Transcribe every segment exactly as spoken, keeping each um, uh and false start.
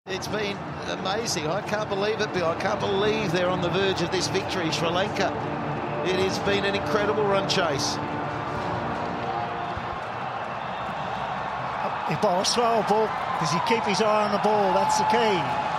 It's been amazing. I can't believe it, Bill. I can't believe they're on the verge of this victory, Sri Lanka. It has been an incredible run chase. He ball slow ball. Does he keep his eye on the ball? That's the key.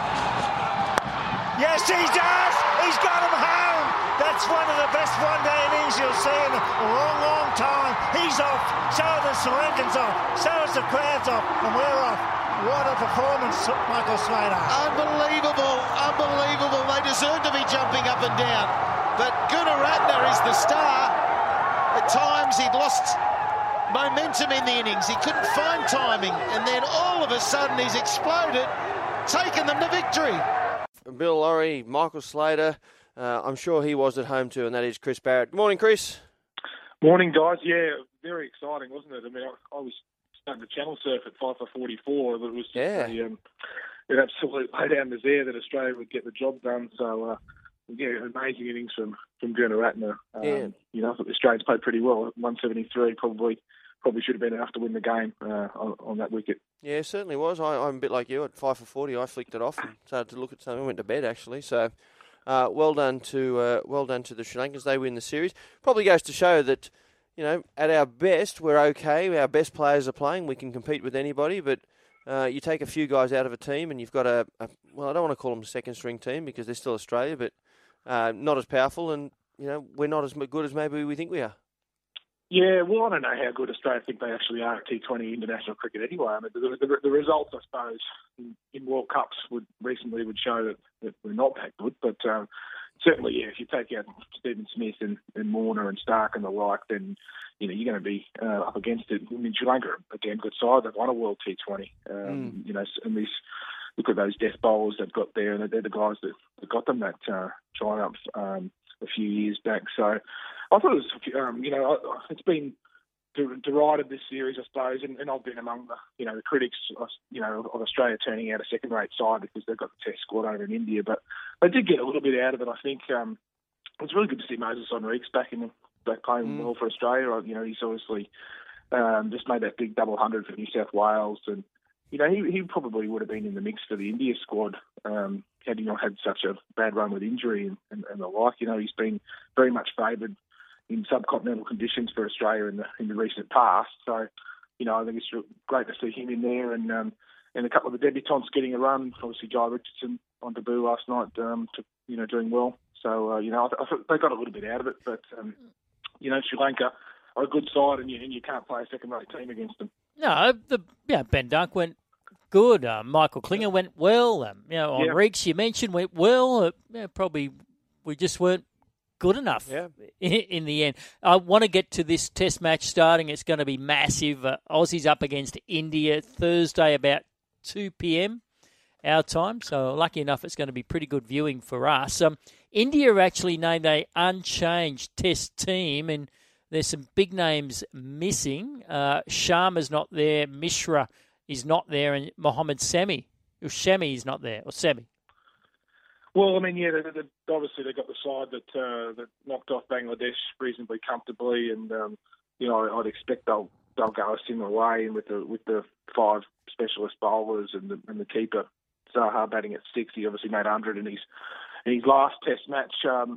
Yes, he does. He's got him home. That's one of the best one-day innings you'll see in a long, long time. He's off. So are the Sri Lankans off. So is the crowds off, and we're off. What a performance, Michael Slater. Unbelievable, unbelievable. They deserve to be jumping up and down. But Gunaratne is the star. At times he'd lost momentum in the innings. He couldn't find timing. And then all of a sudden he's exploded, taken them to victory. Bill Lawry, Michael Slater, uh, I'm sure he was at home too, and that is Chris Barrett. Good morning, Chris. Morning, guys. Yeah, very exciting, wasn't it? I mean, I, I was starting to channel surf at five for forty-four. It was just yeah. a, um, an absolute laydown was there that Australia would get the job done. So, uh, yeah, amazing innings from, from Gunaratne. Um, yeah. You know, I thought the Australians played pretty well. one seventy-three probably probably should have been enough to win the game uh, on, on that wicket. Yeah, it certainly was. I, I'm a bit like you. At five for forty, I flicked it off and started to look at something. I went to bed, actually. So, uh, well done to uh, well done to the Sri Lankans. They win the series. Probably goes to show that, you know, at our best, we're okay. Our best players are playing. We can compete with anybody. But uh, you take a few guys out of a team and you've got a, a, well, I don't want to call them a second-string team because they're still Australia, but uh, not as powerful. And, you know, we're not as good as maybe we think we are. Yeah, well, I don't know how good Australia think they actually are at T twenty international cricket anyway. I mean, the, the, the results, I suppose, in, in World Cups would recently would show that, that we're not that good. But um, certainly, yeah, if you take out Stephen Smith and, and Warner and Stark and the like, then you know you're going to be uh, up against it. I mean, Sri Lanka, a damn good side. They've won a World T twenty. Um, mm. You know, and these look at those death bowlers they've got there, and they're the guys that, that got them that uh, triumph um, a few years back. So I thought it was, um, you know, it's been derided this series, I suppose, and, and I've been among the, you know, the critics, you know, of Australia turning out a second-rate side because they've got the Test squad over in India. But they did get a little bit out of it. I think um, it was really good to see Moses Henriques back in, back playing mm. well for Australia. You know, he's obviously um, just made that big double hundred for New South Wales, and you know, he he probably would have been in the mix for the India squad um, had he not had such a bad run with injury and, and, and the like. You know, he's been very much favoured in subcontinental conditions for Australia in the in the recent past. So, you know, I think it's great to see him in there, and um, and a couple of the debutants getting a run. Obviously, Jai Richardson on debut last night, um, to, you know, doing well. So, uh, you know, I, th- I thought they got a little bit out of it, but um, you know, Sri Lanka are a good side, and you and you can't play a second-rate team against them. No, the yeah, Ben Dunk went good. Uh, Michael Klinger went well. Um, you know, Henriques, you mentioned, went well. Uh, yeah, probably we just weren't good enough yeah. in, in the end. I want to get to this Test match starting. It's going to be massive. Uh, Aussies up against India Thursday about two p.m. our time. So lucky enough, it's going to be pretty good viewing for us. Um, India actually named a unchanged Test team, and there's some big names missing. Uh, Sharma's not there. Mishra is not there, and Mohammad Sami. Shami is not there, or Sami. Well, I mean, yeah, they, they, obviously they got the side that uh, that knocked off Bangladesh reasonably comfortably, and um, you know I'd expect they'll they'll go a similar way, and with the with the five specialist bowlers and the and the keeper Zaha batting at six. He obviously made one hundred in his in his last Test match. Um,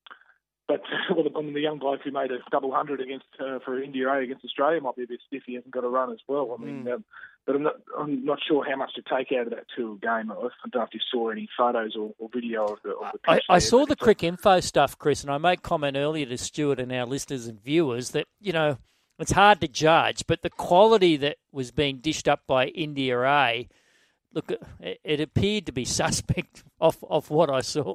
But well, I mean, the young bloke who made a double hundred against uh, for India A against Australia might be a bit stiff. He hasn't got a run as well. I mean, mm. um, but I'm not I'm not sure how much to take out of that tour game. I don't know if you saw any photos or, or video of the. Of the I, I saw the Crick Info stuff, Chris, and I made comment earlier to Stuart and our listeners and viewers that you know it's hard to judge, but the quality that was being dished up by India A, look, it, it appeared to be suspect of of what I saw.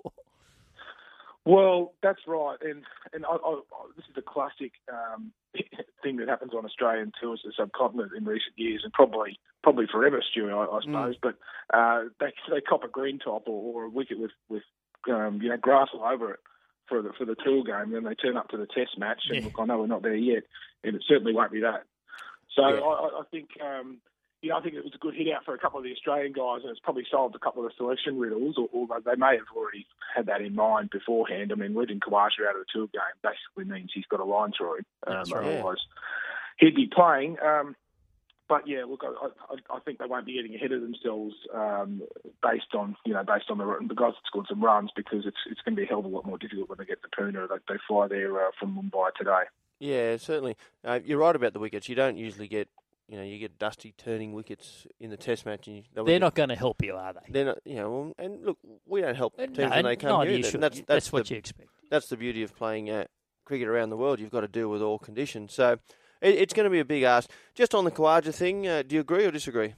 Well, that's right, and and I, I, this is a classic um, thing that happens on Australian tours, the subcontinent in recent years, and probably probably forever, Stuart, I, I suppose. Mm. But uh, they they cop a green top or, or a wicket with with um, you know grass all over it for the for the tour game, and then they turn up to the Test match, and yeah. look, I know we're not there yet, and it certainly won't be that. So yeah. I, I think. Um, You know, I think it was a good hit out for a couple of the Australian guys, and it's probably solved a couple of the selection riddles, or, or they may have already had that in mind beforehand. I mean, letting Kawasha out of the tour game basically means he's got a line through him. Um, right. Otherwise, he'd be playing. Um, but yeah, look, I, I, I think they won't be getting ahead of themselves um, based on you know based on the the guys that scored some runs, because it's it's going to be a hell of a lot more difficult when they get to Pune. They, they fly there uh, from Mumbai today. Yeah, certainly. Uh, you're right about the wickets. You don't usually get, you know, you get dusty turning wickets in the Test match. And you, they're get, not going to help you, are they? They're not, you know. And look, we don't help teams no, when they come here. You That's, that's, that's, that's what the, you expect. That's the beauty of playing uh, cricket around the world. You've got to deal with all conditions. So it, it's going to be a big ask. Just on the Khawaja thing, uh, do you agree or disagree?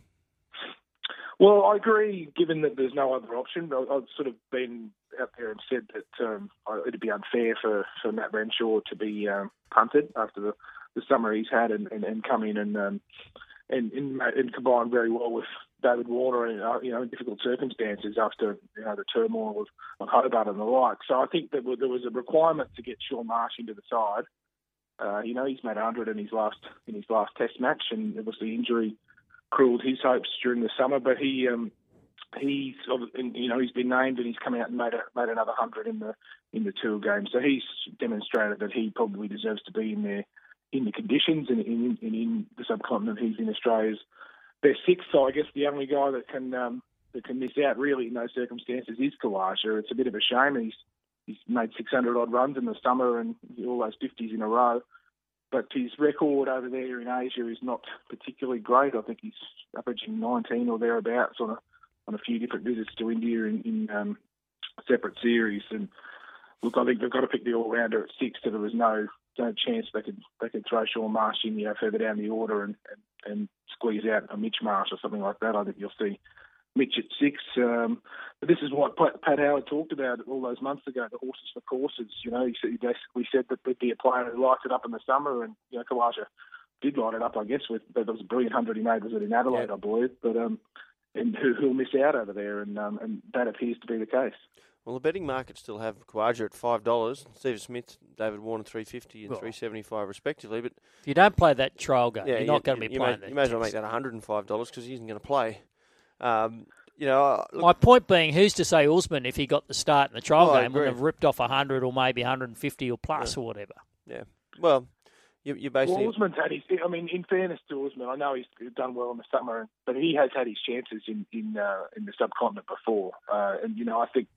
Well, I agree, given that there's no other option. I, I've sort of been out there and said that um, it'd be unfair for, for Matt Renshaw to be um, punted after the, the summer he's had and, and, and come in and, um, and, and and combine very well with David Warner in, uh, you know, in difficult circumstances after you know the turmoil of, of Hobart and the like. So I think that there was a requirement to get Sean Marsh into the side. Uh, you know, he's made one hundred in his last in his last Test match, and obviously injury cruelled his hopes during the summer. But he um, he's you know he's been named and he's come out and made a, made another one hundred in the in the tour game. So he's demonstrated that he probably deserves to be in there in the conditions and in, in, in the subcontinent. He's in Australia's best six. So I guess the only guy that can um, that can miss out really in those circumstances is Khawaja. It's a bit of a shame. He's he's made six hundred odd runs in the summer and all those fifties in a row. But his record over there in Asia is not particularly great. I think he's averaging nineteen or thereabouts on a on a few different visits to India in, in um, separate series. And look, I think they've got to pick the all-rounder at six, so there was no no chance they could they could throw Sean Marsh in, you know, further down the order and, and, and squeeze out a Mitch Marsh or something like that. I think you'll see Mitch at six. Um, but this is what Pat, Pat Howard talked about all those months ago, the horses for courses. You know, he, he basically said that there'd be a player who lights it up in the summer, and, you know, Khawaja did light it up, I guess, with there was a brilliant hundred he made, was it in Adelaide, yeah. I believe, but um, and who, who'll miss out over there, and um, and that appears to be the case. Well, the betting markets still have Khawaja at five dollars, Steve Smith, David Warner three fifty and well, three seventy five respectively. But if you don't play that trial game, yeah, you're you, not going to be you playing may, that. You may as well make that one hundred and five dollars because he isn't going to play. Um, you know, look, my point being, who's to say Usman, if he got the start in the trial oh, game, would have ripped off one hundred or maybe one hundred fifty or plus yeah. or whatever. Yeah. Well, you, you basically. Well, Usman's had his. I mean, in fairness to Usman, I know he's done well in the summer, but he has had his chances in in uh, in the subcontinent before, uh, and you know, I think.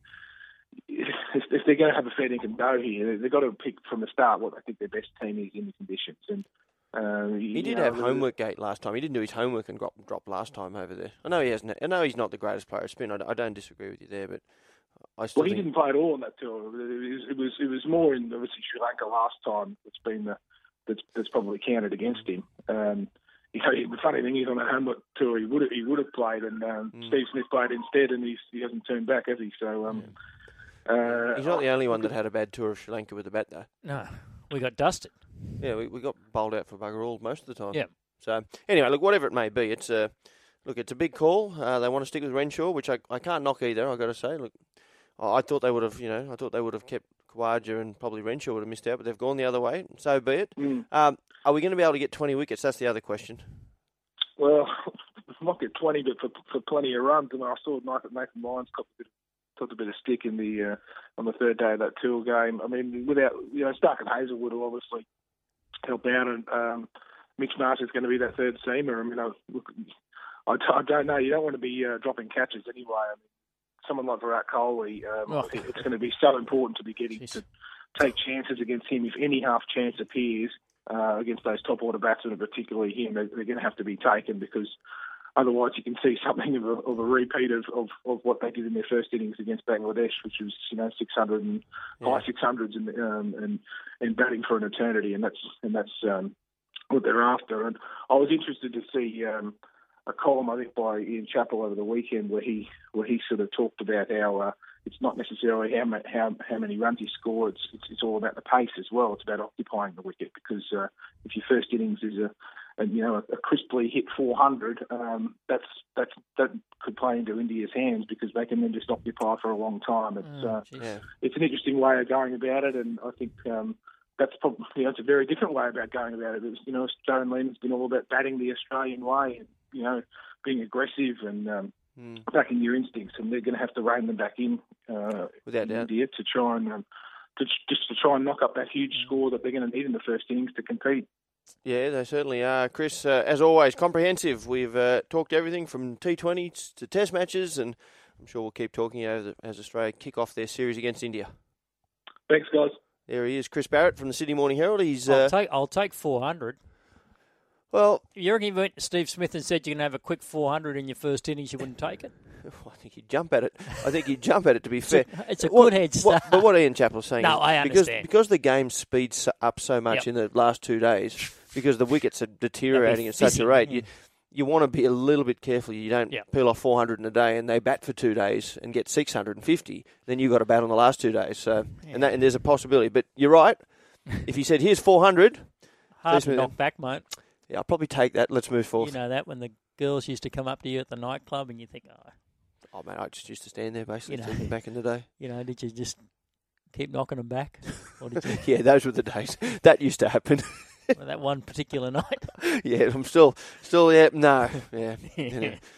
If, if they're going to have a fair dinkum go here, they've got to pick from the start what they think their best team is in the conditions. And uh, he did know, have homework gate last time. He didn't do his homework and drop drop last time over there. I know he hasn't. I know he's not the greatest player at spin. I, I don't disagree with you there, but I still. Well, he think... didn't play at all on that tour. It was it was, it was more in obviously Sri Lanka last time. That's been the that's that's probably counted against him. Um, you know, the funny thing is on that homework tour he would have, he would have played, and um, mm. Steve Smith played instead, and he's, he hasn't turned back, has he? So. Um, yeah. Uh, He's not the only one that had a bad tour of Sri Lanka with the bat, though. No, we got dusted. Yeah, we, we got bowled out for bugger all most of the time. Yeah. So anyway, look, whatever it may be, it's a look. It's a big call. Uh, they want to stick with Renshaw, which I, I can't knock either. I got to say, look, I thought they would have, you know, I thought they would have kept Khawaja and probably Renshaw would have missed out, but they've gone the other way. So be it. Mm. Um, are we going to be able to get twenty wickets? That's the other question. Well, not get twenty, but for, for plenty of runs. And I saw Nathan Lyons cop a bit of took a bit of stick in the uh, on the third day of that tour game. I mean, without you know, Stark and Hazelwood will obviously help out, and um, Mitch Marsh is going to be that third seamer. I mean, I, look, I, I don't know. You don't want to be uh, dropping catches anyway. I mean, someone like Virat Kohli, um, oh. it's going to be so important to be getting Jeez. to take chances against him. If any half chance appears uh, against those top order batsmen, particularly him, they're, they're going to have to be taken because. Otherwise, you can see something of a, of a repeat of, of, of what they did in their first innings against Bangladesh, which was you know six hundred and yeah. high six hundreds and um, and and batting for an eternity, and that's and that's um, what they're after. And I was interested to see um, a column I think by Ian Chappell over the weekend where he where he sort of talked about how uh, it's not necessarily how how how many runs you score. It's, it's it's all about the pace as well. It's about occupying the wicket because uh, if your first innings is a And you know, a, a crisply hit four hundred. Um, that's that's that could play into India's hands because they can then just occupy for a long time. It's oh, uh, yeah. it's an interesting way of going about it, and I think um, that's probably you know, it's a very different way about going about it. It's, you know, Darren Lehmann's been all about batting the Australian way, and you know, being aggressive and um, mm. backing your instincts, and they're going to have to rein them back in uh, Without in doubt. India to try and um, to just to try and knock up that huge score that they're going to need in the first innings to compete. Yeah, they certainly are. Chris, uh, as always, comprehensive. We've uh, talked everything from T twenties to Test matches, and I'm sure we'll keep talking as, as Australia kick off their series against India. Thanks, guys. There he is, Chris Barrett from the Sydney Morning Herald. He's uh, I'll take I'll take four hundred. Well, you reckon if you went to Steve Smith and said you can have a quick four hundred in your first innings, you wouldn't take it? I think he'd jump at it. I think he'd jump at it, to be fair. It's a, it's a what, good head start. What, but what Ian Chappell's saying no, is I because, understand. because the game speeds up so much Yep. in the last two days, because the wickets are deteriorating at such fizzing, a rate, yeah. you, you want to be a little bit careful. You don't Yep. peel off four hundred in a day and they bat for two days and get six hundred fifty. Then you've got to bat on the last two days. So, Yeah. and, that, and there's a possibility. But you're right. If he said, here's four hundred, Hard Steve to Smith- knock back, mate. yeah, I'll probably take that. Let's move forth. You know that when the girls used to come up to you at the nightclub and you think, oh, Oh, man, I just used to stand there, basically, You know. thinking back in the day. you know, did you just keep knocking them back? Or did you, Yeah, those were the days. That used to happen. that one particular night? Yeah, I'm still, still, yeah, no, yeah. You know,